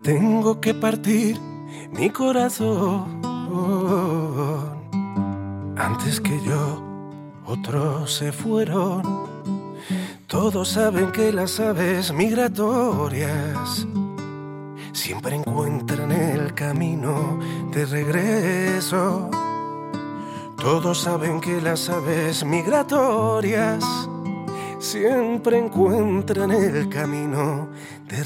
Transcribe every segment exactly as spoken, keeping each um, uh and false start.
Tengo que partir mi corazón antes que yo, otros se fueron. Todos saben que las aves migratorias siempre encuentran el camino de regreso. Todos saben que las aves migratorias siempre encuentran el camino de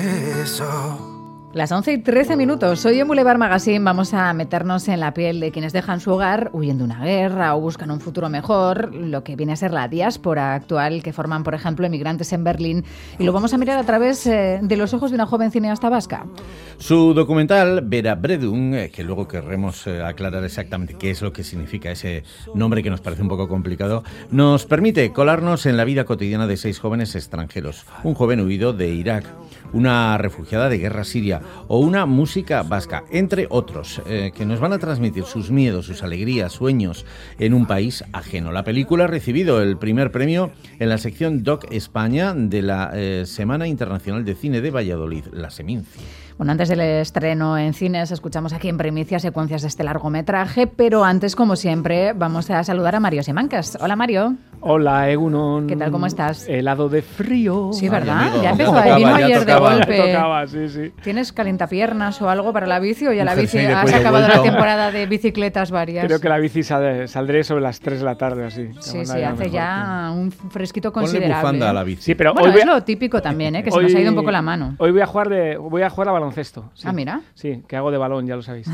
regreso. Las once y trece minutos. Hoy en Boulevard Magazine vamos a meternos en la piel de quienes dejan su hogar huyendo de una guerra o buscan un futuro mejor, lo que viene a ser la diáspora actual, que forman, por ejemplo, emigrantes en Berlín, y lo vamos a mirar a través eh, de los ojos de una joven cineasta vasca. Su documental, Verabredun, eh, que luego querremos eh, aclarar exactamente qué es lo que significa ese nombre que nos parece un poco complicado, nos permite colarnos en la vida cotidiana de seis jóvenes extranjeros. Un joven huido de Irak, una refugiada de guerra siria o una música vasca, entre otros, eh, que nos van a transmitir sus miedos, sus alegrías, sueños en un país ajeno. La película ha recibido el primer premio en la sección Doc España de la eh, Semana Internacional de Cine de Valladolid, la Seminci. Bueno, antes del estreno en cines, escuchamos aquí en primicia secuencias de este largometraje, pero antes, como siempre, vamos a saludar a Mario Simancas. Hola, Mario. Hola, Egunon. ¿Qué tal, cómo estás? Helado de frío. Sí, ¿verdad? Ay, ya empezó, tocaba, vino ya ayer tocaba. de golpe. Ya tocaba, sí, sí. ¿Tienes calentapiernas o algo para la bici o ya Un la bici? jersey de ¿Has cuello acabado vuelto? la temporada de bicicletas varias? Creo que la bici sal, saldré sobre las tres de la tarde, así. Sí, sí, hace ya un fresquito Ponle considerable. bufanda a la bici. Sí, pero Bueno, hoy voy es a, lo típico también, ¿eh? Que se hoy- nos ha ido un poco la mano. Hoy voy a jugar de, voy a jugar a baloncesto. Sí. Ah, mira. Sí, que hago de balón, ya lo sabéis.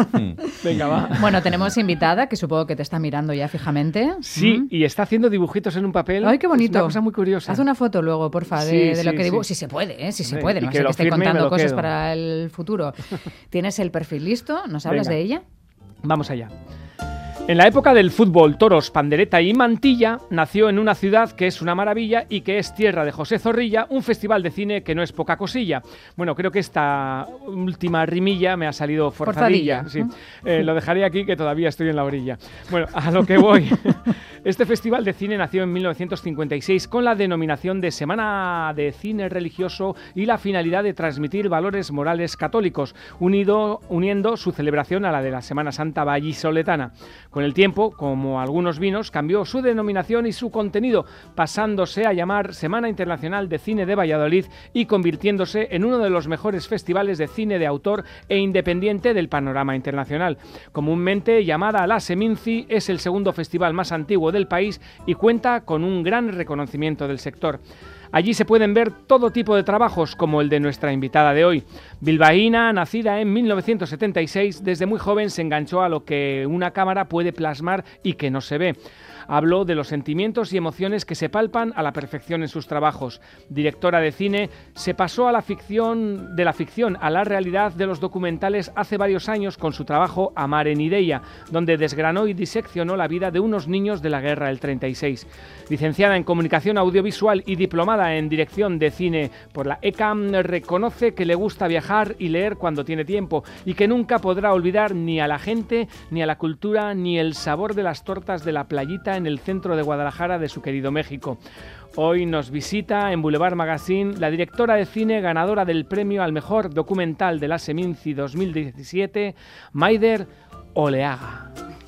Venga, va. Bueno, tenemos invitada, que supongo que te está mirando ya fijamente. Sí, Mm. y está haciendo dibujitos en un papel. Ay, qué bonito. Es una cosa muy curiosa. Haz una foto luego, porfa, de, Sí, de lo sí, que dibujo. sí. Si se puede, ¿eh? Si se Hombre, puede. y No que sé lo que esté firme y me contando lo cosas quedo. para el futuro. ¿Tienes el perfil listo? ¿Nos hablas Venga. de ella? Vamos allá. En la época del fútbol, toros, pandereta y mantilla, nació en una ciudad que es una maravilla y que es tierra de José Zorrilla, un festival de cine que no es poca cosilla. Bueno, creo que esta última rimilla me ha salido forzadilla. Forzadilla. Sí. Eh, lo dejaré aquí, que todavía estoy en la orilla. Bueno, a lo que voy. Este festival de cine nació en mil novecientos cincuenta y seis con la denominación de Semana de Cine Religioso y la finalidad de transmitir valores morales católicos, unido, uniendo su celebración a la de la Semana Santa vallisoletana. Con el tiempo, como algunos vinos, cambió su denominación y su contenido, pasándose a llamar Semana Internacional de Cine de Valladolid y convirtiéndose en uno de los mejores festivales de cine de autor e independiente del panorama internacional. Comúnmente llamada la Seminci, es el segundo festival más antiguo del país y cuenta con un gran reconocimiento del sector. Allí se pueden ver todo tipo de trabajos, como el de nuestra invitada de hoy. Bilbaína, nacida en mil novecientos setenta y seis, desde muy joven se enganchó a lo que una cámara puede plasmar y que no se ve. Habló de los sentimientos y emociones que se palpan a la perfección en sus trabajos. Directora de cine, se pasó a la ficción, de la ficción a la realidad de los documentales hace varios años con su trabajo Amar en Ideia, donde desgranó y diseccionó la vida de unos niños de la guerra del treinta y seis. Licenciada en Comunicación Audiovisual y diplomada en Dirección de Cine por la E C A M, reconoce que le gusta viajar y leer cuando tiene tiempo y que nunca podrá olvidar ni a la gente, ni a la cultura, ni el sabor de las tortas de la playita en el centro de Guadalajara de su querido México. Hoy nos visita en Boulevard Magazine la directora de cine ganadora del premio al mejor documental de la Seminci dos mil diecisiete, Maider Oleaga.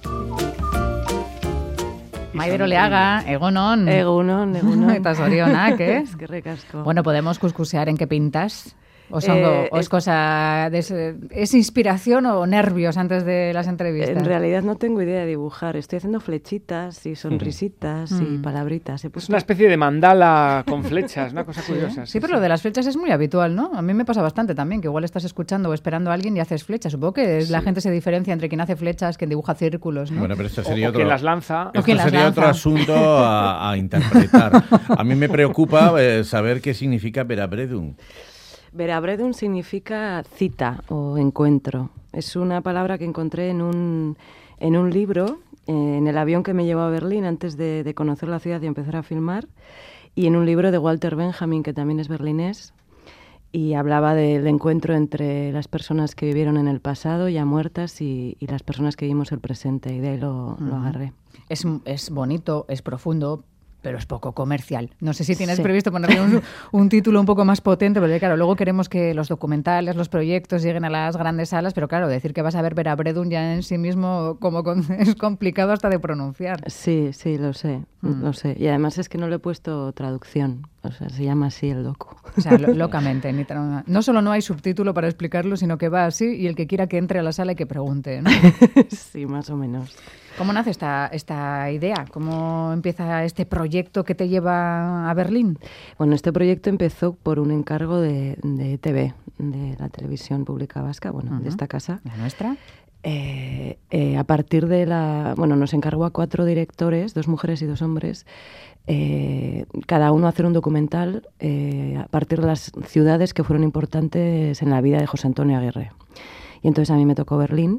Maider Oleaga, egonon. Egunon, egunon. Eta zorionak, eh? Eskerrik asko. Bueno, podemos cuscusear en qué pintas. ¿O, son, Eh, o es es- cosa de, es inspiración o nervios antes de las entrevistas? En realidad no tengo idea de dibujar. Estoy haciendo flechitas y sonrisitas y Mm. palabritas. He Es puesto- una especie de mandala con flechas, una cosa curiosa. Sí, pero lo de las flechas es muy habitual, ¿no? A mí me pasa bastante también, que igual estás escuchando o esperando a alguien y haces flechas. Supongo que la gente se diferencia entre quien hace flechas, quien dibuja círculos, ¿no? Bueno, pero esto O, sería o otro... quien las lanza. O Esto quien las sería otro lanza. asunto a, a interpretar. A mí me preocupa eh, saber qué significa Verabredun. Verabredun significa cita o encuentro. Es una palabra que encontré en un, en un libro, eh, en el avión que me llevó a Berlín antes de, de conocer la ciudad y empezar a filmar, y en un libro de Walter Benjamin, que también es berlinés, y hablaba del encuentro entre las personas que vivieron en el pasado, ya muertas, y, y las personas que vivimos el presente, y de ahí lo, lo agarré. Es, es bonito, es profundo, pero es poco comercial. No sé si tienes Sí. previsto ponerle un, un título un poco más potente, porque claro, luego queremos que los documentales, los proyectos lleguen a las grandes salas, pero claro, decir que vas a ver Vera Bredun ya en sí mismo como con, es complicado hasta de pronunciar. Sí, sí, lo sé, Mm. lo sé. Y además es que no le he puesto traducción, o sea, se llama así el docu. O sea, lo- locamente. Ni tra- no solo no hay subtítulo para explicarlo, sino que va así y el que quiera que entre a la sala y que pregunte, ¿no? Sí, más o menos. ¿Cómo nace esta, esta idea? ¿Cómo empieza este proyecto que te lleva a Berlín? Bueno, este proyecto empezó por un encargo de, de E T V, de la Televisión Pública Vasca, bueno, Ujú. de esta casa. ¿La nuestra? Eh, eh, a partir de la... Bueno, nos encargó a cuatro directores, dos mujeres y dos hombres, eh, cada uno hacer un documental eh, a partir de las ciudades que fueron importantes en la vida de José Antonio Aguirre. Y entonces a mí me tocó Berlín,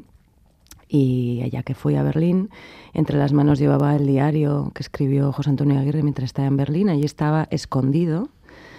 y allá que fui a Berlín, entre las manos llevaba el diario que escribió José Antonio Aguirre mientras estaba en Berlín. Allí estaba escondido.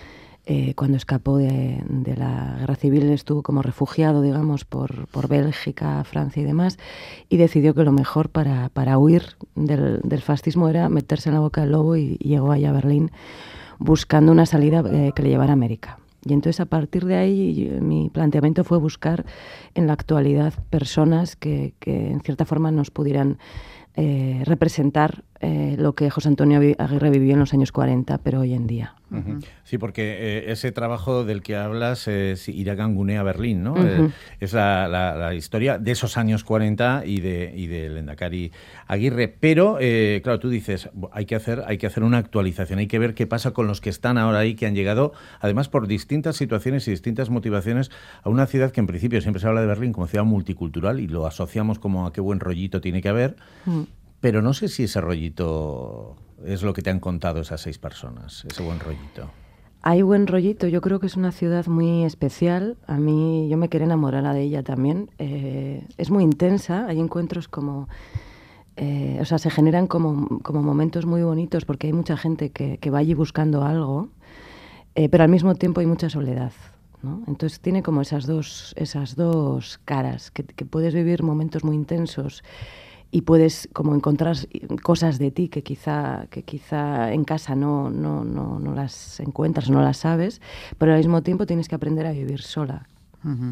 Eh, cuando escapó de, de la guerra civil, estuvo como refugiado, digamos, por, por Bélgica, Francia y demás, y decidió que lo mejor para, para huir del, del fascismo era meterse en la boca del lobo, y, y llegó allá a Berlín buscando una salida eh, que le llevara a América. Y entonces, a partir de ahí, yo- mi planteamiento fue buscar en la actualidad personas que, que en cierta forma nos pudieran eh, representar eh, lo que José Antonio Aguirre vivió en los años cuarenta, pero hoy en día. Ujú. Sí, porque eh, ese trabajo del que hablas es Iragan Gunea Berlín, ¿no? Ujú. Eh, es la, la- la historia de esos años cuarenta y de y del Lehendakari Aguirre. Pero, eh, claro, tú dices, "Bu- hay que hacer hay que hacer una actualización, hay que ver qué pasa con los que están ahora ahí, que han llegado, además, por distintas situaciones y distintas motivaciones, a una ciudad que en principio siempre se habla de Berlín como ciudad multicultural y lo asociamos como a qué buen rollito tiene que haber, Mm. pero no sé si ese rollito es lo que te han contado esas seis personas, ese buen rollito. Hay buen rollito, yo creo que es una ciudad muy especial. A mí, yo me quedé enamorada de ella también. Eh, es muy intensa, hay encuentros como... eh, o sea, se generan como, como momentos muy bonitos, porque hay mucha gente que, que va allí buscando algo, eh, pero al mismo tiempo hay mucha soledad, ¿no? Entonces tiene como esas dos, esas dos caras, que, que puedes vivir momentos muy intensos y puedes como encontrar cosas de ti que quizá, que quizá en casa no, no, no, no las encuentras, no las sabes, pero al mismo tiempo tienes que aprender a vivir sola. Ujú.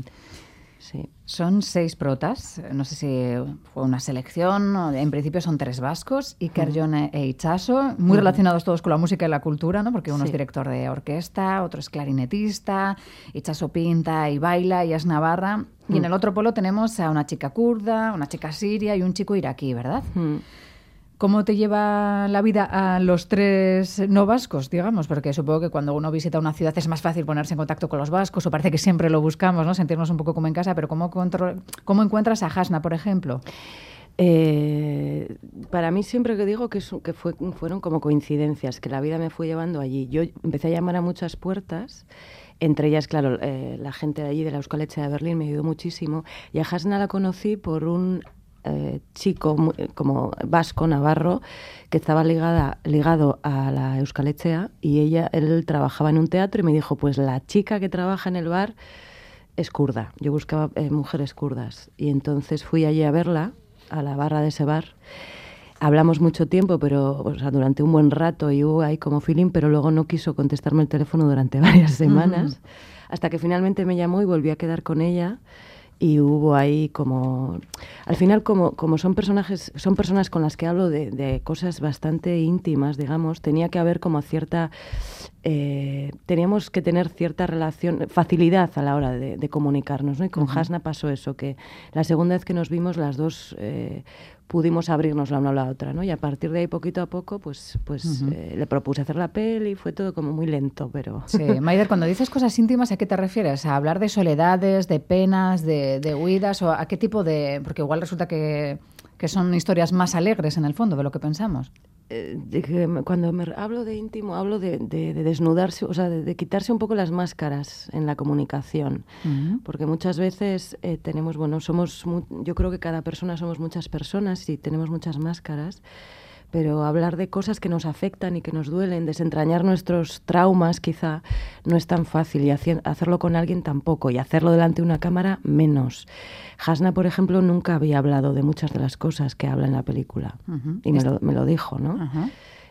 Sí. Son seis protas, no sé si fue una selección, o en principio son tres vascos, Iker, Jon e Itxaso, muy relacionados todos con la música y la cultura, ¿no? Porque uno Sí. es director de orquesta, otro es clarinetista, Itxaso pinta y baila y es navarra, y en el otro polo tenemos a una chica kurda, una chica siria y un chico iraquí, ¿verdad? Mm. ¿Cómo te lleva la vida a los tres no vascos, digamos? Porque supongo que cuando uno visita una ciudad es más fácil ponerse en contacto con los vascos, o parece que siempre lo buscamos, ¿no? Sentirnos un poco como en casa, pero ¿cómo, contro- cómo encuentras a Hasna, por ejemplo? Eh, para mí siempre que digo que, es- que fue, fueron como coincidencias, que la vida me fue llevando allí. Yo empecé a llamar a muchas puertas, entre ellas, claro, eh, la gente de allí, de la Euskal Etxe de Berlín, me ayudó muchísimo. Y a Hasna la conocí por un eh, chico mu- como vasco, navarro, que estaba ligada, ligado a la Euskal Etxea, y ella, él trabajaba en un teatro y me dijo, pues la chica que trabaja en el bar es kurda. Yo buscaba eh, mujeres kurdas. Y entonces fui allí a verla, a la barra de ese bar. Hablamos mucho tiempo, pero o sea, durante un buen rato, y hubo ahí como feeling, pero luego no quiso contestarme el teléfono durante varias semanas, hasta que finalmente me llamó y volví a quedar con ella. Y hubo ahí como... Al final, como, como son personajes, son personas con las que hablo de, de cosas bastante íntimas, digamos, tenía que haber como cierta... Eh, teníamos que tener cierta relación, facilidad a la hora de, de comunicarnos, ¿no? Y con Ujú. Hasna pasó eso, que la segunda vez que nos vimos, las dos eh, pudimos abrirnos la una a la otra, ¿no? Y a partir de ahí, poquito a poco, pues, pues Ujú. eh, le propuse hacer la peli, fue todo como muy lento, pero... Sí, Maider, cuando dices cosas íntimas, ¿a qué te refieres? ¿A hablar de soledades, de penas, de, de huidas? ¿O a qué tipo de...? Porque igual resulta que, que son historias más alegres en el fondo de lo que pensamos. Eh, de que me- cuando me hablo de íntimo, hablo de, de- de desnudarse, o sea, de, de quitarse un poco las máscaras en la comunicación. Ujú. Porque muchas veces eh, tenemos, bueno, somos, mu- yo creo que cada persona somos muchas personas y tenemos muchas máscaras, pero hablar de cosas que nos afectan y que nos duelen, desentrañar nuestros traumas quizá no es tan fácil, y haci- hacerlo con alguien tampoco, y hacerlo delante de una cámara menos. Hasna, por ejemplo, nunca había hablado de muchas de las cosas que habla en la película, Ujú. y me lo, me lo dijo, ¿no? Ajá.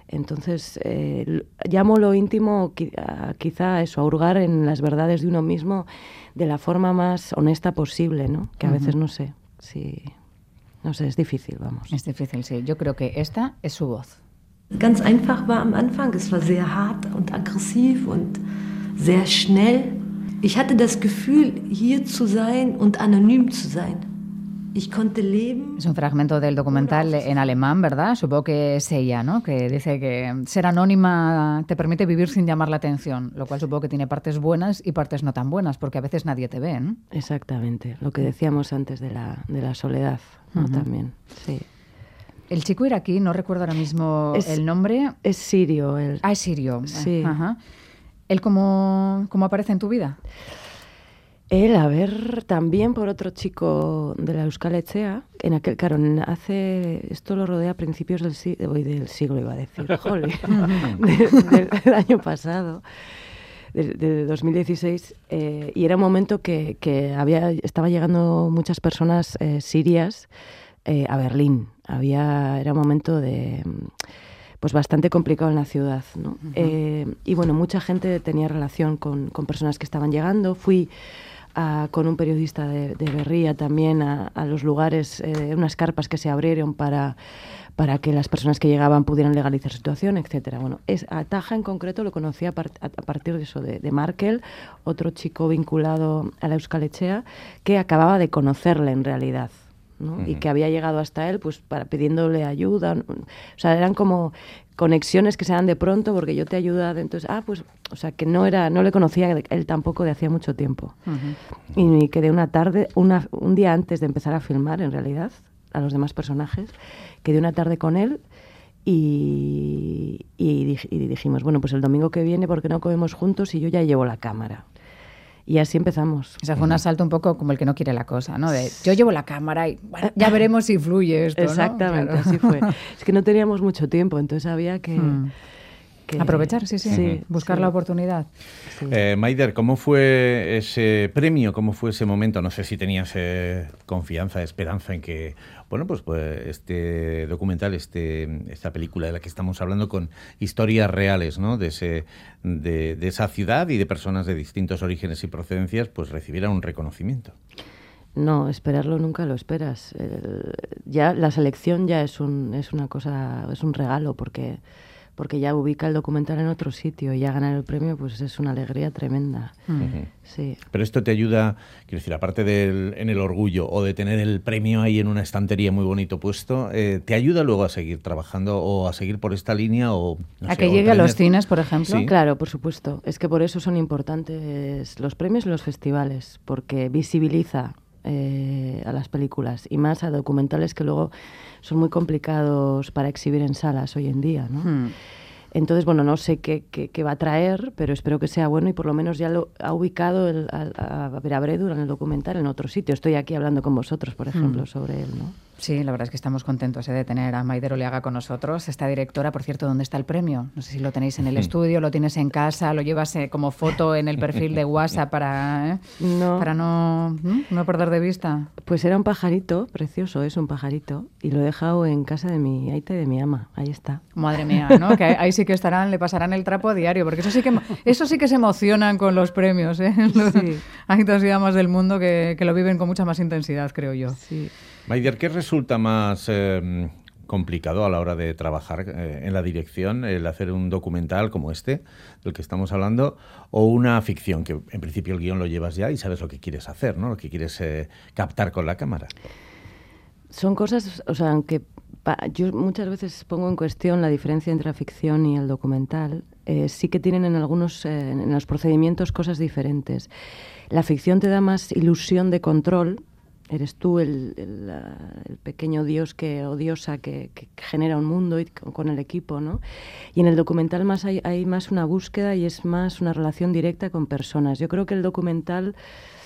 Entonces, eh, llamo lo íntimo quizá eso, a hurgar en las verdades de uno mismo de la forma más honesta posible, ¿no? Que a uh-huh. veces no sé si... No sé, es difícil, vamos. Es difícil, sí. Yo creo que esta es su voz. Ganz einfach war am Anfang, es war sehr hart und aggressiv und sehr schnell. Ich hatte das Gefühl, hier zu sein und anonym zu sein. Ich konnte leben. Es un fragmento del documental en alemán, ¿verdad? Supongo que es ella, ¿no? Que dice que ser anónima te permite vivir sin llamar la atención, lo cual supongo que tiene partes buenas y partes no tan buenas, porque a veces nadie te ve, ¿no? Exactamente, lo que decíamos antes de la, de la soledad, ¿no? Uh-huh. También, sí. El chico iraquí, no recuerdo ahora mismo es, el nombre. Es sirio. El... Ah, es sirio. Sí. Ajá. ¿Él cómo, cómo aparece en tu vida? Él, a ver, también por otro chico de la Euskal Etxea, en aquel, claro, hace, esto lo rodea a principios del, siglo, del siglo, iba a decir, jole, del, del año pasado, de, de dos mil dieciséis, eh, y era un momento que, que había, estaba llegando muchas personas eh, sirias eh, a Berlín. Había, era un momento de... pues bastante complicado en la ciudad, ¿no? Uh-huh. Eh, y bueno, mucha gente tenía relación con, con personas que estaban llegando. Fui a, con un periodista de, de Berría también a, a los lugares, eh, unas carpas que se abrieron para, para que las personas que llegaban pudieran legalizar su situación, etcétera. Bueno, es, a Taha en concreto lo conocí a, part, a, a partir de eso, de, de Markel, otro chico vinculado a la Euskal Etxea, que acababa de conocerle en realidad, ¿no? Uh-huh. Y que había llegado hasta él pues para pidiéndole ayuda. O sea, eran como conexiones que se dan de pronto porque yo te ayudaba. Entonces, ah, pues, o sea, que no era, no le conocía él tampoco de hacía mucho tiempo. Uh-huh. Y me quedé una tarde, una, un día antes de empezar a filmar, en realidad, a los demás personajes, quedé una tarde con él y, y, y dijimos, bueno, pues el domingo que viene, ¿por qué no comemos juntos? Y yo ya llevo la cámara. Y así empezamos. O sea, fue un asalto un poco como el que no quiere la cosa, ¿no? De yo llevo la cámara y bueno, ya veremos si fluye esto, ¿no? Exactamente, claro. Así fue. Es que no teníamos mucho tiempo, entonces había que... Hmm. que... Aprovechar, sí, sí. sí buscar sí. la oportunidad. Sí. Eh, Maider, ¿cómo fue ese premio? ¿Cómo fue ese momento? No sé si tenías eh, confianza, esperanza en que... Bueno, pues, pues este documental, este, esta película de la que estamos hablando con historias reales, ¿no? De, ese, de, de esa ciudad y de personas de distintos orígenes y procedencias, pues recibieran un reconocimiento. No, esperarlo nunca lo esperas. El, ya la selección ya es un es una cosa, es un regalo porque porque ya ubica el documental en otro sitio y ya ganar el premio, pues es una alegría tremenda. Uh-huh. Sí. Pero esto te ayuda, quiero decir, aparte del en el orgullo o de tener el premio ahí en una estantería muy bonito puesto, eh, ¿te ayuda luego a seguir trabajando o a seguir por esta línea? O no ¿A sé, que o llegue tener... a los cines, por ejemplo? ¿Sí? Claro, por supuesto. Es que por eso son importantes los premios y los festivales, porque visibiliza eh, a las películas y más a documentales que luego son muy complicados para exhibir en salas hoy en día, ¿no? Hmm. Entonces, bueno, no sé qué, qué, qué va a traer, pero espero que sea bueno y por lo menos ya lo ha ubicado el, a, a Vera Bredur en el documental en otro sitio. Estoy aquí hablando con vosotros, por ejemplo, hmm. sobre él, ¿no? Sí, la verdad es que estamos contentos eh, de tener a Maider Oleaga con nosotros. Esta directora, por cierto, ¿dónde está el premio? No sé si lo tenéis en el estudio, lo tienes en casa, lo llevas eh, como foto en el perfil de WhatsApp para, eh, no. para no, no perder de vista. Pues era un pajarito, precioso, es un pajarito, y lo he dejado en casa de mi aita y de mi ama. Ahí está. Madre mía, ¿no? Que ahí sí que estarán, le pasarán el trapo a diario, porque eso sí que eso sí que se emocionan con los premios, ¿eh? Sí. Hay dos idiomas del mundo que, que lo viven con mucha más intensidad, creo yo. Sí. Maider, ¿qué resulta más eh, complicado a la hora de trabajar eh, en la dirección, el hacer un documental como este, del que estamos hablando, o una ficción, que en principio el guión lo llevas ya y sabes lo que quieres hacer, ¿no? Lo que quieres eh, captar con la cámara? Son cosas, o sea, aunque pa, yo muchas veces pongo en cuestión la diferencia entre la ficción y el documental, eh, sí que tienen en algunos, eh, en los procedimientos cosas diferentes. La ficción te da más ilusión de control. Eres tú el, el, el pequeño dios que, o diosa que, que genera un mundo y con, con el equipo, ¿no? Y en el documental más hay, hay más una búsqueda y es más una relación directa con personas. Yo creo que el documental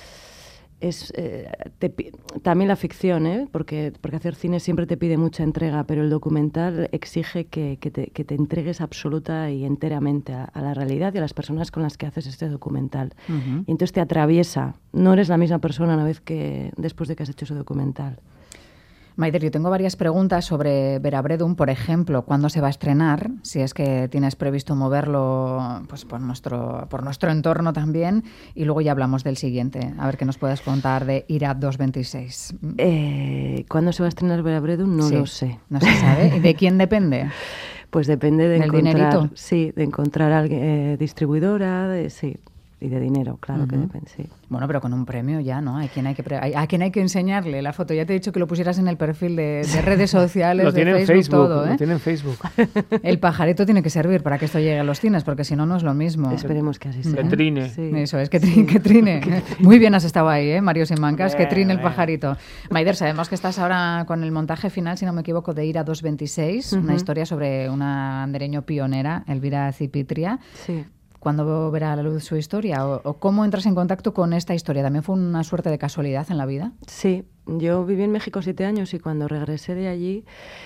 es eh, te, también la ficción, ¿eh? porque, porque hacer cine siempre te pide mucha entrega, pero el documental exige que, que, te, que te entregues absoluta y enteramente a, a la realidad y a las personas con las que haces este documental. Uh-huh. Y entonces te atraviesa. No eres la misma persona una vez que después de que has hecho ese documental. Maider, yo tengo varias preguntas sobre Vera Bredun, por ejemplo, ¿cuándo se va a estrenar? Si es que tienes previsto moverlo pues, por, nuestro, por nuestro entorno también, y luego ya hablamos del siguiente. A ver qué nos puedes contar de Ira doscientos veintiséis. Eh, ¿Cuándo se va a estrenar Vera Bredun? No sí, lo sé. No se sabe. ¿Y de quién depende? Pues depende de ¿Del encontrar, dinerito? Sí, de encontrar a alguien, eh, distribuidora, de, sí. Y de dinero, claro, uh-huh. que depende, sí. Bueno, pero con un premio ya, ¿no? Hay quien hay que pre- hay, a quien hay que enseñarle la foto. Ya te he dicho que lo pusieras en el perfil de, de redes sociales, lo de tiene Facebook, Facebook, todo, ¿eh? Lo tiene en Facebook. El pajarito tiene que servir para que esto llegue a los cines, porque si no, no es lo mismo. Esperemos que así sea. Que trine. Sí. Eso es, que trine. Que trine. Muy bien has estado ahí, ¿eh, Mario Simancas? Que trine el Bien, pajarito. Maider, sabemos que estás ahora con el montaje final, si no me equivoco, de Ira doscientos veintiséis, uh-huh. una historia sobre una andereño pionera, Elvira Cipitria. Sí. ¿Cuándo verá a la luz su historia? ¿O, ¿O cómo entras en contacto con esta historia? ¿También fue una suerte de casualidad en la vida? Sí, yo viví en México siete años y cuando regresé de allí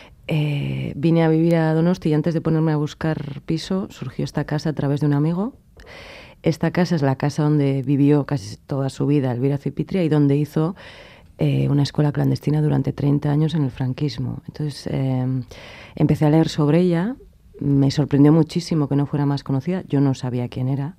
eh, vine a vivir a Donosti y antes de ponerme a buscar piso surgió esta casa a través de un amigo. Esta casa es la casa donde vivió casi toda su vida Elvira Cipitria y donde hizo eh, una escuela clandestina durante treinta años en el franquismo. Entonces eh, empecé a leer sobre ella. Me sorprendió muchísimo que no fuera más conocida. Yo no sabía quién era.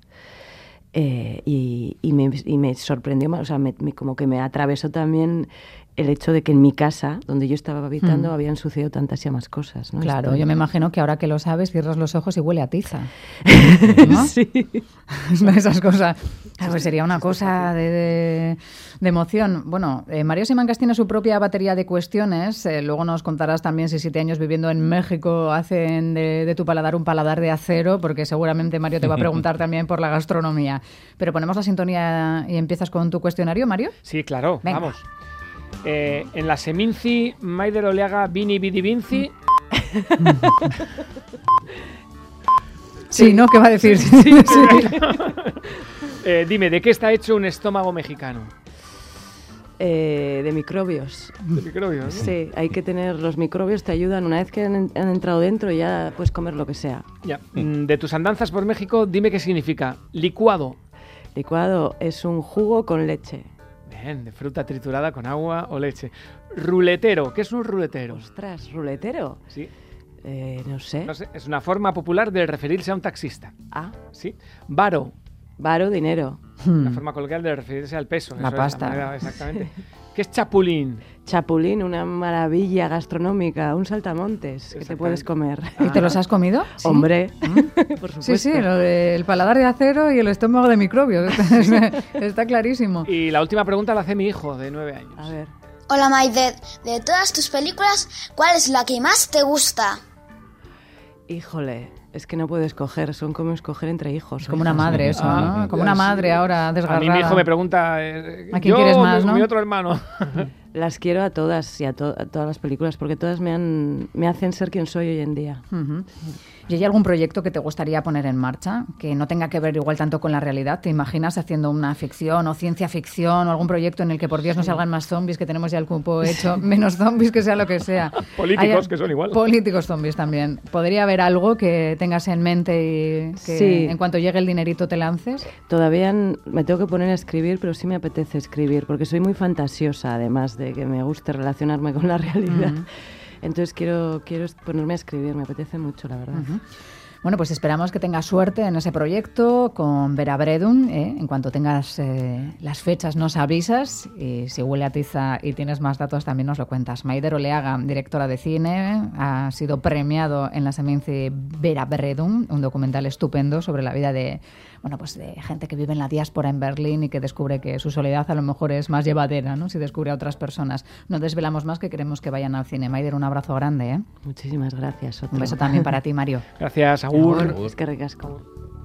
Eh, y, y, me, y me sorprendió más, o sea, me, me, como que me atravesó también el hecho de que en mi casa, donde yo estaba habitando, mm. habían sucedido tantas y más cosas, ¿no? Claro, Esto, yo me imagino que ahora que lo sabes, cierras los ojos y huele a tiza, ¿no? Sí. Esas cosas. Pues sería una cosa de, de, de emoción. Bueno, eh, Mario Simancas tiene su propia batería de cuestiones. Eh, luego nos contarás también si siete años viviendo en México hacen de, de tu paladar un paladar de acero, porque seguramente Mario te va a preguntar también por la gastronomía. Pero ponemos la sintonía y empiezas con tu cuestionario, Mario. Sí, claro, venga. Vamos. Eh, en la Seminci, Maider Oleaga, Vini Vidi Vinci. Sí, ¿no? ¿Qué va a decir? Sí, sí. eh, dime, ¿de qué está hecho un estómago mexicano? Eh, de microbios. De microbios, ¿no? Sí, hay que tener, los microbios te ayudan una vez que han, han entrado dentro y ya puedes comer lo que sea. Ya. De tus andanzas por México, dime qué significa. Licuado. Licuado es un jugo con leche. Bien, de fruta triturada con agua o leche. Ruletero, ¿qué es un ruletero? Ostras, ¿ruletero? Sí. Eh, no sé. No sé, es una forma popular de referirse a un taxista. Ah. Sí. Varo. Varo, dinero. La forma coloquial de referirse al peso. La Eso pasta. Es la manera, exactamente. ¿Qué es chapulín? Chapulín, una maravilla gastronómica, un saltamontes que te puedes comer. ¿Y te los has comido? ¿Sí? Hombre, por supuesto. Sí, sí, lo del paladar de acero y el estómago de microbios. Está clarísimo. Y la última pregunta la hace mi hijo, de nueve años. A ver. Hola Maider, de todas tus películas, ¿cuál es la que más te gusta? Híjole, es que no puedo escoger, son como escoger entre hijos. Es como una madre eso, Ah, ¿no? Como una madre ahora desgarrada. A mí mi hijo me pregunta, eh, ¿a quién yo, quieres más, mi, no? mi otro hermano. Las quiero a todas y a, to- a todas las películas porque todas me, han, me hacen ser quien soy hoy en día. Uh-huh. ¿Y hay algún proyecto que te gustaría poner en marcha que no tenga que ver igual tanto con la realidad? ¿Te imaginas haciendo una ficción o ciencia ficción o algún proyecto en el que por Dios no salgan más zombies, que tenemos ya el cupo hecho, menos zombies, que sea lo que sea? Políticos, Hay, que son igual. Políticos zombies también. ¿Podría haber algo que tengas en mente y que Sí. en cuanto llegue el dinerito te lances? Todavía n- me tengo que poner a escribir, pero sí me apetece escribir porque soy muy fantasiosa, además de que me guste relacionarme con la realidad. Uh-huh. Entonces quiero, quiero ponerme a escribir, me apetece mucho, la verdad. Uh-huh. Bueno, pues esperamos que tengas suerte en ese proyecto con Vera Bredun. ¿eh? En cuanto tengas eh, las fechas nos avisas y si huele a tiza y tienes más datos también nos lo cuentas. Maider Oleaga, directora de cine, ha sido premiado en la Seminci Vera Bredun, un documental estupendo sobre la vida de, bueno, pues de gente que vive en la diáspora en Berlín y que descubre que su soledad a lo mejor es más llevadera, ¿no? Si descubre a otras personas. No desvelamos más, que queremos que vayan al cine. Maider, un abrazo grande. ¿eh? Muchísimas gracias. Otro. Un beso también para ti, Mario. Gracias, Agur. Es que ricasco.